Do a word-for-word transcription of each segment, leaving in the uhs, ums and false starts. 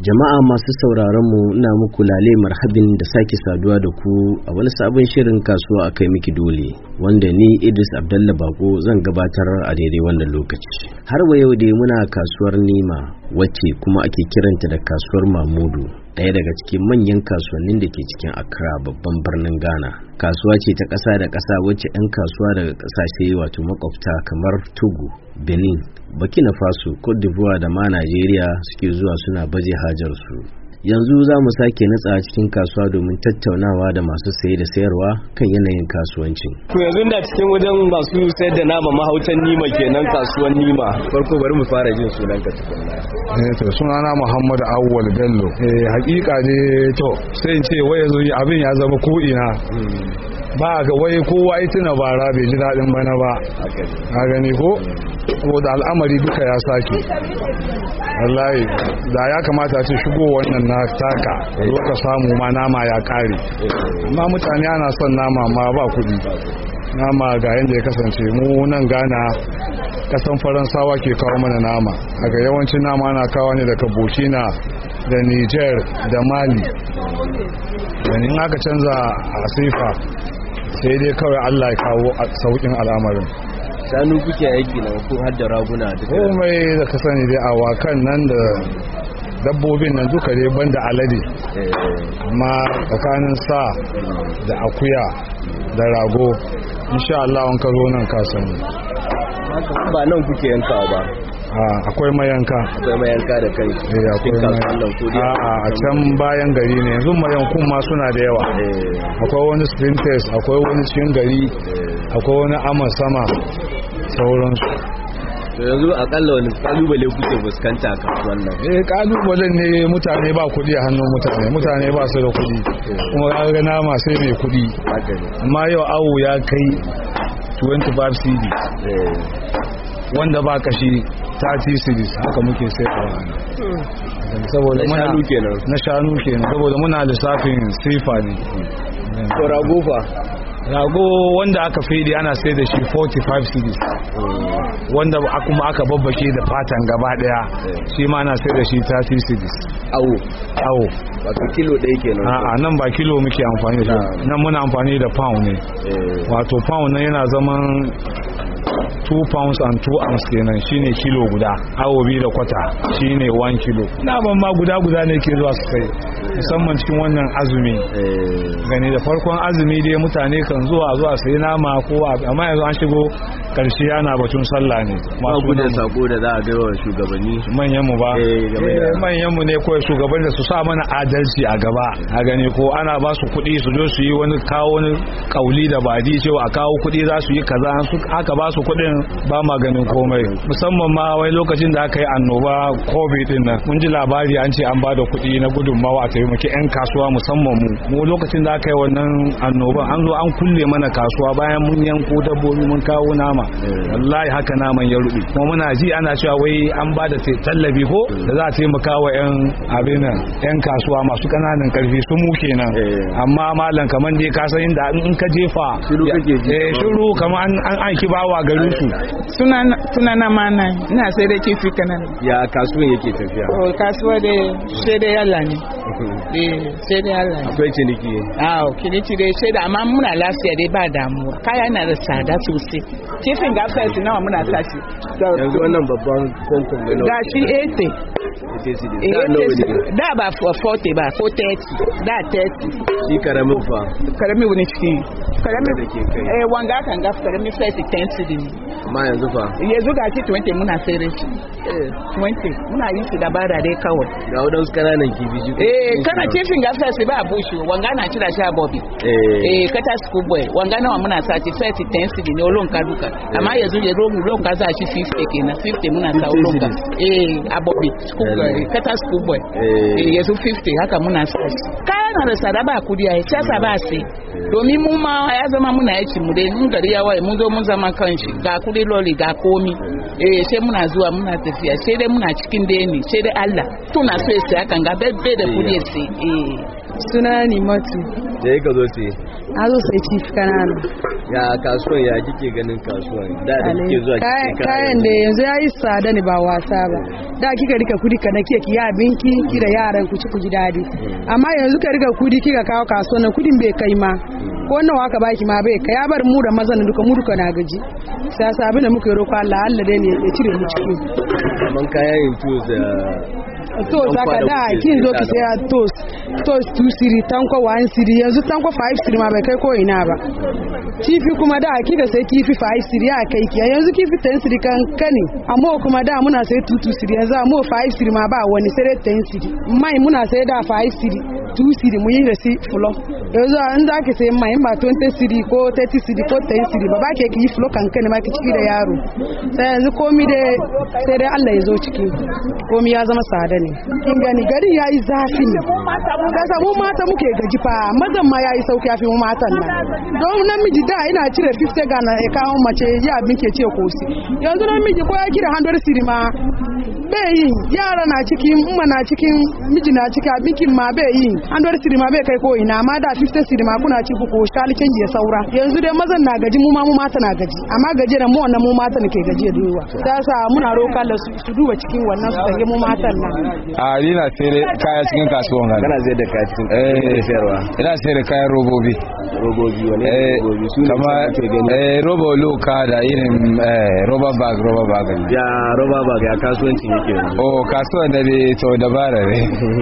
Jama'a masu sauraron mu ina muku lale marhabin da sake saduwa da ku a wani sabon shirin kasuwa akai miki dole wanda ni Idris Abdalla Bako zan gabatar a daidai wannan lokaci. Har wa yau dai muna kasuwar Nima wacce kuma ake kiranta da kasuwar Mamudu, ɗaya daga cikin manyan kasuwannin da ke cikin Accra babban birnin Ghana. Kasuwa ce ta ƙasa da ƙasa wacce 'yan kasuwa daga ƙasashe wato makwabta kamar Togo, Benin, Burkina Faso, Cote d'Ivoire da ma Najeriya suke zuwa suna baje hajarsu. Yanzu za mu sake natsa cikin kasuwa domin tattaunawa da masu saye da sayarwa kan yanayin kasuwancin. To yanzu da cikin wajen masu sayar da nama mahautan Nima kenan, kasuwan Nima. Farko bari mu fara jin sunan ka tukunna. Eh to sunana Muhammad Awwal Bello. Eh hakika ne to sai in ce wai yanzu abin ya zama ko ina. Ba ga wai kowa ai tuna bara bai ji dadin bana ba. Ka gani ko? Saboda al'amari duka ya sake. Wallahi da ya kamata ce shigo wannan na taka zo ka samu ma nama ya kare. Amma mutane ana son nama ma ba kuɗi. Nama ga yanda ya kasance mu nan Ghana kasan Faransawa ke kawo mana nama. Daga yawancin nama ana kawo ne daga Burkina da Niger da Mali. Wani in aka canza a sifa sai dai kawai Allah ya kawo saukin al'amarin. Shanu kuke aiki na ko har da raguna duka? Komai da ka sani dai awakan nan da dabbobin nan duka dai banda alade. Amma tsakanin sa da akuya da rago insha Allah an ka zo nan ka sani. Ba nan kuke yankawa ba? Akwai mayanka. Akwai mayanka da kai? Eh akwai mayanka. A can bayan gari ne yanzu mayankun ma suna da yawa. Akwai wani sprinters, akwai wani cikin gari, akwai wani ama sama sauransu. To yanzu akalla wani kalubale kuke fuskanta a kasuwan nan? Eh kalubalen ne mutane ba kudi a hannun mutane, mutane ba su da kudi. Kuma ga nama sai mai kudi. Amma yau awo ya kai twenty-five cedis. Wanda ba kashi thirty cedis haka muke sayarwa. Saboda muna shanu kenan. Na shanu kenan saboda muna lissafin sifa ne. To rago fa? Rago wanda aka fede ana sai da shi forty-five cedis. Wanda kuma aka babbake da fatan gaba daya shi ma ana sai da shi thirty cedis. Awo. Awo. Wato kilo ɗaya kenan. A'a nan ba kilo muke amfani da shi. Nan muna amfani da pound ne. Wato pound nan yana zaman two pounds and two ounce kenan shine kilo guda. Awo biyu da kwata shine one kilo. Naman ma guda guda ne ke zuwa su kai musamman cikin wannan azumi. Gani da farkon azumi dai mutane kan zuwa zuwa sai nama ko amma yanzu an shigo karshe yana batun sallah ne. Masu da sako da za a ga wa shugabanni manyan mu ba. Manyan mu ne kawai shugaban da su sa mana adalci a gaba. A gani ko ana ba su kuɗi su zo su yi wani kawo wani kauli da badi cewa a kawo kuɗi za su yi kaza su aka ba su kuɗin ba ma ganin komai. Musamman ma wai lokacin da aka yi annoba covid din nan mun ji labari an ce an ba da kuɗi na gudunmawa a taimaki 'yan kasuwa musamman mu. Mu lokacin da aka yi wannan annoba an zo an kulle mana kasuwa bayan mun yanko dabbobi mun kawo nama. Wallahi haka naman ya rubi. Kuma muna ji ana cewa wai an ba da tallafi ko da za a taimaka wa 'yan abin nan 'yan kasuwa masu kananan karfi su mu kenan. Amma malam kaman dai ka san inda in ka jefa shiru kake ji. Eh shiru kaman an aiki bawa garin su. Suna suna na mana ina sai da kifi kanan. Ya kasuwan yake tafiya? Oh kasuwa da sai da yalla ne. Eh sai da yalla. Akwai ciniki. Ah ciniki dai sai da amma muna lafiya dai ba damuwa. Kaya na da tsada sosai. Kifin ga sai nawa muna tashi. Yanzu wannan babban konkon ne. Da shi eighty. Da ba forty ba ko thirty. Da thirty. Shi karamin fa. Karamin wani ciki. Karamin da ke kai. Eh wanga kan ga karamin thirty ten cedi. Amma yanzu fa. Yanzu ga shi twenty muna sai da shi. Eh twenty muna yin shi da bara dai kawai. Ga wadansu kananan kifi shi. Eh kana kifin ga sai ba bushi wanga na cira shi a bobi. Eh eh kata school boy wanga nawa muna sa shi thirty ten cedi ne olon ka duka. Amma yanzu ya ro olon ka sa shi fifty kenan fifty muna sa olon ka. Eh a bobi school boy kata school boy. Eh yanzu fifty haka muna sa shi. Kaya na da sada ba kudi ai sai ba sai. Domin mu ma ya zama muna yaki mu dai mun gari ya waye mun zo mun zama kanshi ga kudi loli ga komi. Eh sai muna zuwa muna tafiya sai dai muna cikin dai ne sai dai Allah tuna so sai hakan ga bebbe da kudi sai eh suna ni matu da ya ka zo sai Na zo sai chief kanana. Ya kasuwan ya kike ganin kasuwan? Da da kike zuwa kike kayan da yanzu yayi tsada ne ba wasa ba. Da kika rika kudi kana kike ki ya binki ki da yaran ku ci ku ji dadi. Amma yanzu ka rika kudi kika kawo kasuwan nan kudin bai kai ma. Ko nawa aka baki ma bai kai ya bar mu da mazan duka mu duka na gaji. Sai sabi da muke roƙo Allah Allah dai ne ya cire mu ciki. Man kayan to da toast haka da kin zo ki saya toast toast two siri tanko one siri yanzu tanko five siri ma bai kai ko ina ba kifi kuma da kika sai kifi five siri a kai ki yanzu kifi ten siri kan kani amma kuma da muna sai two two siri yanzu amma five siri ma ba wani sai ten siri mai muna sai da five siri two siri mu yi da si fulo yanzu an za ki sai mai ba twenty siri ko thirty siri ko ten siri ba ba ke ki fulo kan kani ma ki ciki da yaro sai yanzu komi da sai dai Allah ya zo ciki komi ya zama sada ne kin gani gari yayi zafi ne kasa mu mata muke gaji fa mazan ma yayi sauki yafi mu matan nan don namiji da ina cire fifty gana ya kawo mace ya binke ce kosi yanzu namiji ko ya kira one hundred siri ma bai yi yara na cikin umma na cikin miji na cikin abikin ma bai yi one hundred siri ma bai kai ko ina amma da fifty siri ma kuna ci ku ko shalicin ya saura yanzu dai mazan na gaji mu ma mu mata na gaji amma gaje da mu wannan mu mata ne ke gaji da yawa sai sa muna roƙa da su duba cikin wannan su tage mu matan nan a ni na sai kaya cikin kasuwan gani kana sai da kaya cikin eh sayarwa ina sai da kayan robobi robobi wani robobi su kama eh robo loka da irin roba bag roba bag ya roba bag ya kasuwanci yake oh kasuwan da ne to dabara ne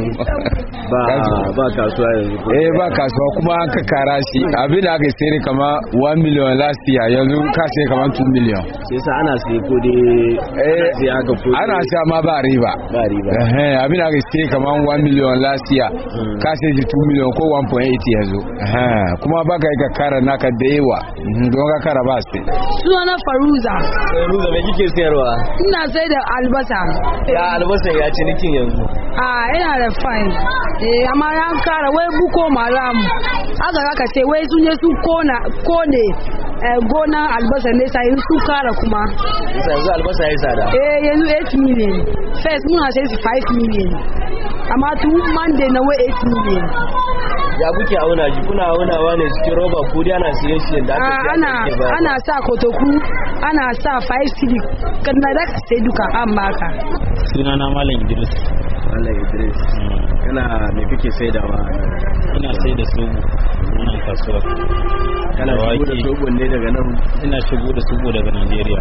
ba ba kasuwa yanzu eh ba kasuwa kuma an kakara shi abin da aka sai kama one million last year yanzu ka sai kama two million sai sa ana sai ko dai eh sai aka ko ana sai ma ba riba ba riba eh abin da aka sai kama one million last year ka sai two million ko one point eight yanzu eh kuma ba ka ga kara naka da yawa don ka kara ba sai sunana Faruza Faruza me kike sayarwa ina sai da albasa ya albasa ya ci nikin yanzu ah ina da fine eh amma ran kara wai buko malam haka haka sai wai sun je su kona kone gona albasa ne sai su kara kuma yanzu albasa yayi tsada eh yanzu eight million first muna sai five million amma two monday na wai eight million ya kuke auna ji kuna aunawa ne cikin roba ko dai ana siyan shi da aka ana ana sa kotoku ana sa five cd kana da sai duka an baka sunana Malam Idris Malam Idris kana me kake saidawa ina sai da su nan kasuwa kana shigo da sobo ne daga nan ina shigo da sobo daga Najeriya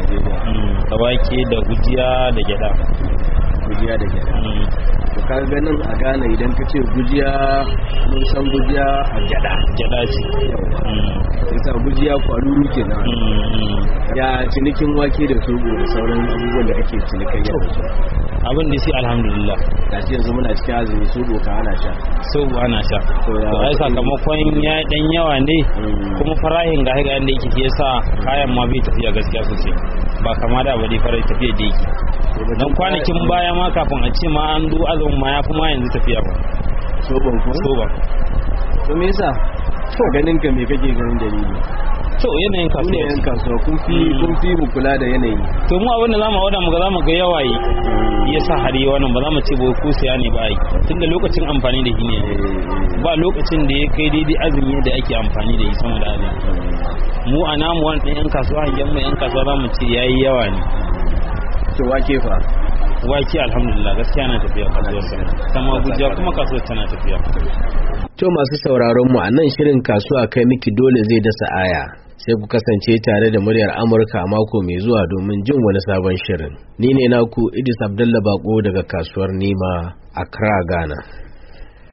kawaki da gujiya da gyada gujiya da gyada to ka ganin a Ghana idan ka ce gujiya mun san gujiya a gyada gyada ce yasa gujiya kwaruru kenan ya cinikin wake da sobo da sauran abubuwan da ake cinikayya da su abin da shi alhamdulillah gashi yanzu muna cikin azumi sobo ka ana sha sobo ana sha to ai sakamakon ya dan yawa ne kuma farahin ga ga yanda yake yasa kayan ma bai tafiya gaskiya sosai ba kama da ba dai farai tafiya da yake dan kwanakin baya ma kafin a ce ma an du azumin ma yafi ma yanzu tafiya ba sobon ko soba to me yasa to ganin ka me kake ganin dalili to yanayin kasuwa yanayin kasuwa kun fi kun fi mu kula da yanayi to mu abin da zamu auda mu ga zamu ga yawaye yasa har yi wannan ba zamu ce ba ko sai ne ba ai tunda lokacin amfani da shi ne ba lokacin da ya kai daidai azumi da ake amfani da shi sama da azumi mu a namu wannan yan kasuwa hangen mu yan kasuwa zamu ce yayi yawa ne to wake fa wake alhamdulillah gaskiya na tafiya kasuwar sama gujiya kuma kasuwar tana tafiya to masu sauraron mu a nan shirin kasuwa kai miki dole zai dasa aya sai ku kasance tare da muryar Amurka a mako mai zuwa domin jin wani sabon shirin ni ne naku Idris Abdullah Bako daga kasuwar Nima Accra Ghana.